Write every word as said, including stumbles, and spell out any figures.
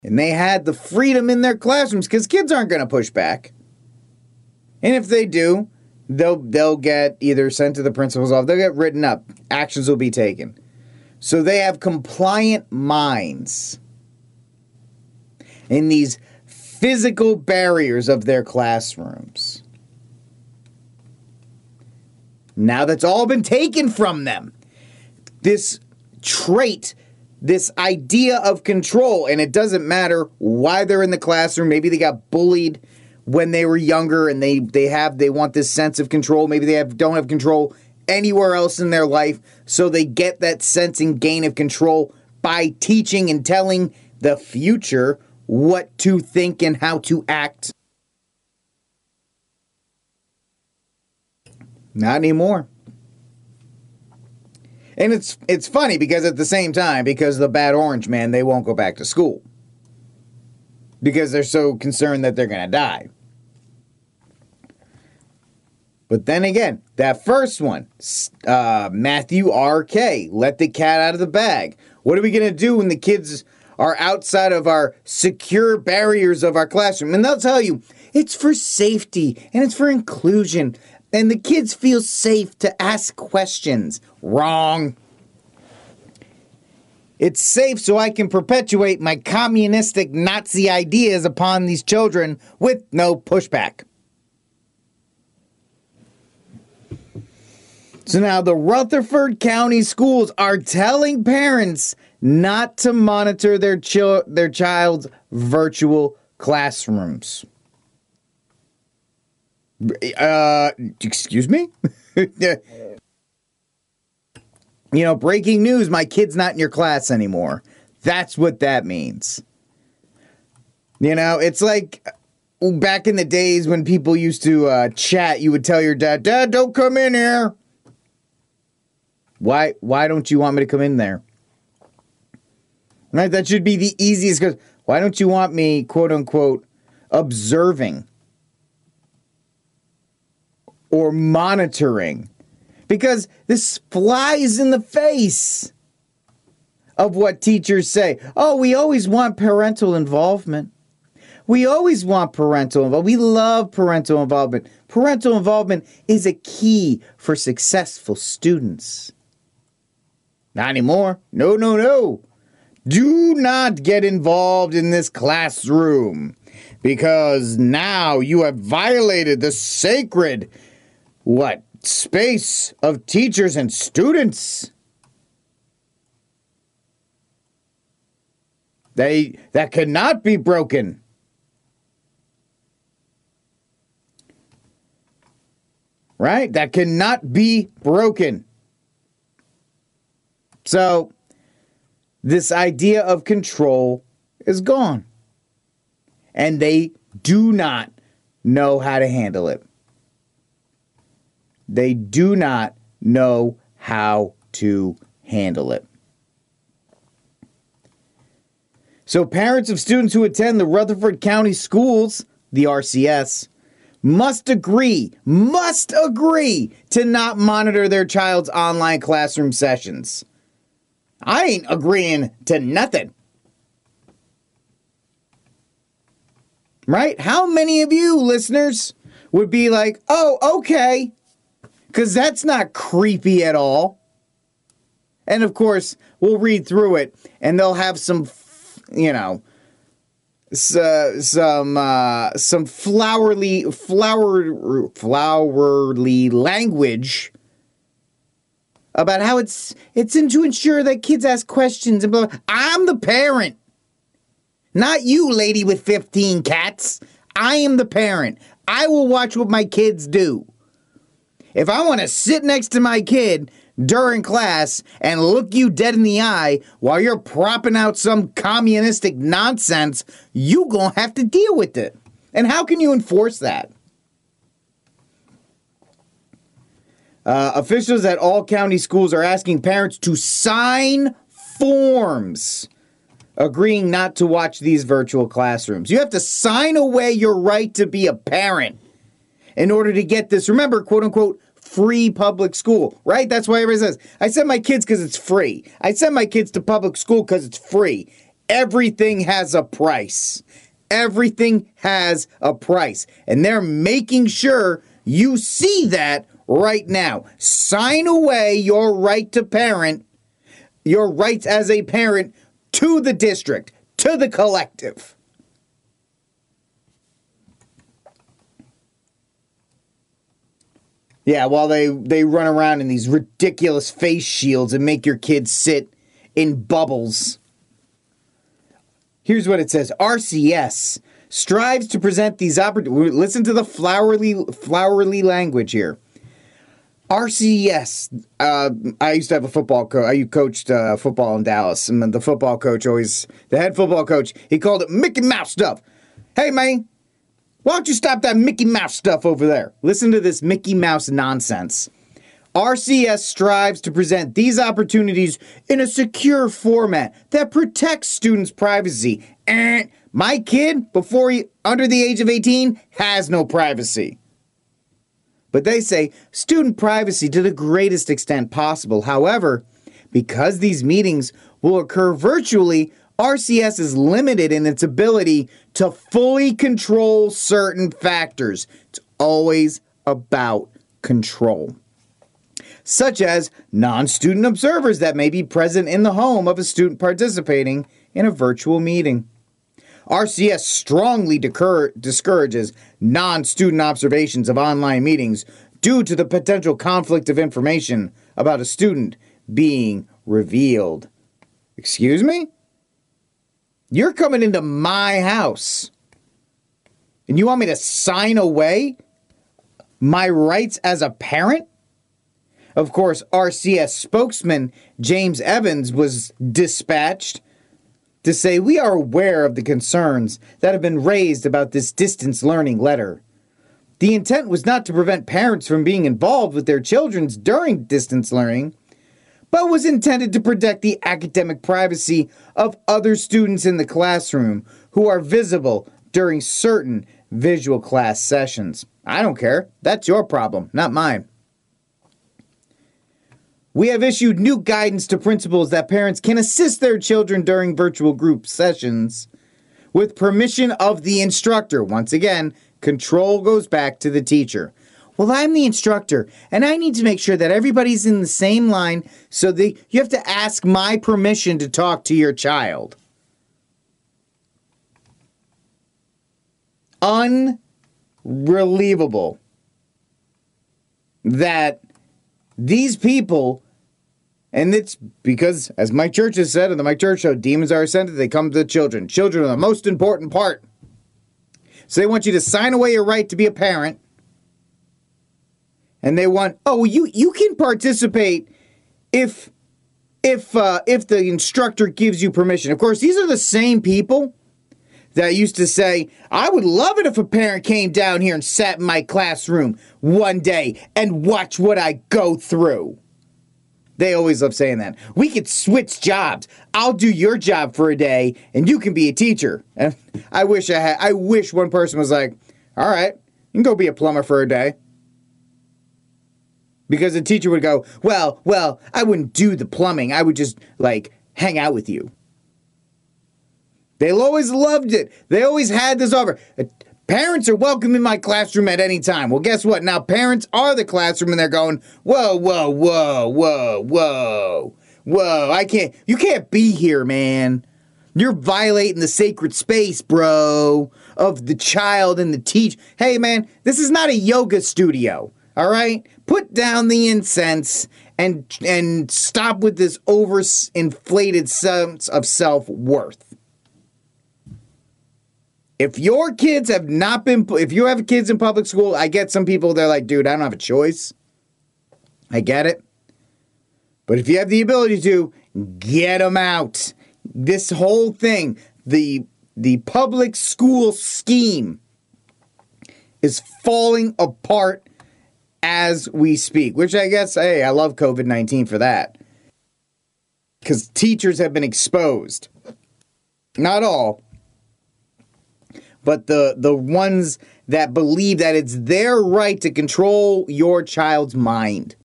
And they had the freedom in their classrooms because kids aren't going to push back. And if they do, they'll they'll get either sent to the principal's office, they'll get written up. Actions will be taken. So they have compliant minds in these physical barriers of their classrooms. Now that's all been taken from them. This trait, this idea of control, and it doesn't matter why they're in the classroom. Maybe they got bullied when they were younger and they, they have they want this sense of control. Maybe they have don't have control anywhere else in their life, so they get that sense and gain of control by teaching and telling the future what to think and how to act. Not anymore. And it's it's funny because at the same time, because of the bad orange man, they won't go back to school. Because they're so concerned that they're going to die. But then again, that first one, uh, Matthew R K, let the cat out of the bag. What are we going to do when the kids are outside of our secure barriers of our classroom? And they'll tell you, it's for safety and it's for inclusion. And the kids feel safe to ask questions. Wrong. It's safe so I can perpetuate my communistic Nazi ideas upon these children with no pushback. So now the Rutherford County schools are telling parents not to monitor their chil- their child's virtual classrooms. Uh, excuse me? You know, breaking news, my kid's not in your class anymore. That's what that means. You know, it's like back in the days when people used to uh, chat, you would tell your dad, Dad, don't come in here. Why, why don't you want me to come in there? Right? That should be the easiest. Because why don't you want me, quote unquote, observing or monitoring? Because this flies in the face of what teachers say. Oh, we always want parental involvement. We always want parental involvement. We love parental involvement. Parental involvement is a key for successful students. Not anymore. No, no, no. Do not get involved in this classroom because now you have violated the sacred, what, space of teachers and students. They, that cannot be broken. Right? That cannot be broken. So, this idea of control is gone. And they do not know how to handle it. They do not know how to handle it. So parents of students who attend the Rutherford County Schools, the R C S, must agree, must agree to not monitor their child's online classroom sessions. I ain't agreeing to nothing. Right? How many of you listeners would be like, oh, okay, because that's not creepy at all. And of course, we'll read through it and they'll have some, you know, so, some uh, some flowery, flower, flowery language about how it's it's in to ensure that kids ask questions and blah, blah. I'm the parent, not you, lady with fifteen cats. I am the parent. I will watch what my kids do. If I want to sit next to my kid during class and look you dead in the eye while you're propping out some communistic nonsense, you gonna have to deal with it. And how can you enforce that? Uh, officials at all county schools are asking parents to sign forms agreeing not to watch these virtual classrooms. You have to sign away your right to be a parent in order to get this, remember, quote unquote, free public school, right? That's why everybody says, I send my kids because it's free. I send my kids to public school because it's free. everything has a price. Everything has a price. And they're making sure you see that right now. Sign away your right to parent, your rights as a parent to the district, to the collective. Yeah, while they, they run around in these ridiculous face shields and make your kids sit in bubbles. Here's what it says. R C S strives to present these opportunities. Listen to the flowery, flowery language here. R C S. Uh, I used to have a football coach. I coached uh, football in Dallas, and the football coach always, the head football coach, he called it Mickey Mouse stuff. Hey, man, why don't you stop that Mickey Mouse stuff over there? Listen to this Mickey Mouse nonsense. R C S strives to present these opportunities in a secure format that protects students' privacy. And my kid, before he under the age of eighteen, has no privacy. But they say student privacy to the greatest extent possible. However, because these meetings will occur virtually, R C S is limited in its ability to fully control certain factors. It's always about control, such as non-student observers that may be present in the home of a student participating in a virtual meeting. R C S strongly decur- discourages non-student observations of online meetings due to the potential conflict of information about a student being revealed. Excuse me? You're coming into my house, and you want me to sign away my rights as a parent? Of course, R C S spokesman James Evans was dispatched to say, "We are aware of the concerns that have been raised about this distance learning letter. The intent was not to prevent parents from being involved with their children during distance learning, but was intended to protect the academic privacy of other students in the classroom who are visible during certain visual class sessions." I don't care. That's your problem, not mine. "We have issued new guidance to principals that parents can assist their children during virtual group sessions with permission of the instructor." Once again, control goes back to the teacher. Well, I'm the instructor, and I need to make sure that everybody's in the same line, so that you have to ask my permission to talk to your child. Unbelievable that these people, and it's because, as Mike Church has said on the Mike Church Show, demons are ascended, they come to the children. Children are the most important part. So they want you to sign away your right to be a parent. And they want, oh, you you can participate if if uh, if the instructor gives you permission. Of course, these are the same people that used to say, "I would love it if a parent came down here and sat in my classroom one day and watch what I go through." They always love saying that. "We could switch jobs. I'll do your job for a day, and you can be a teacher." And I wish I had. I wish one person was like, "All right, you can go be a plumber for a day." Because the teacher would go, well, well, I wouldn't do the plumbing. I would just, like, hang out with you. They always loved it. They always had this offer. Parents are welcome in my classroom at any time. Well, guess what? Now parents are the classroom, and they're going, whoa, whoa, whoa, whoa, whoa, whoa. I can't, you can't be here, man. You're violating the sacred space, bro, of the child and the teacher. Hey, man, this is not a yoga studio. All right? Put down the incense and and stop with this overinflated sense of self-worth. If your kids have not been, if you have kids in public school, I get some people, they're like, dude, I don't have a choice. I get it. But if you have the ability to, get them out. This whole thing, the the public school scheme is falling apart as we speak, which I guess, hey, I love covid nineteen for that. Because teachers have been exposed. Not all, but the, the ones that believe that it's their right to control your child's mind.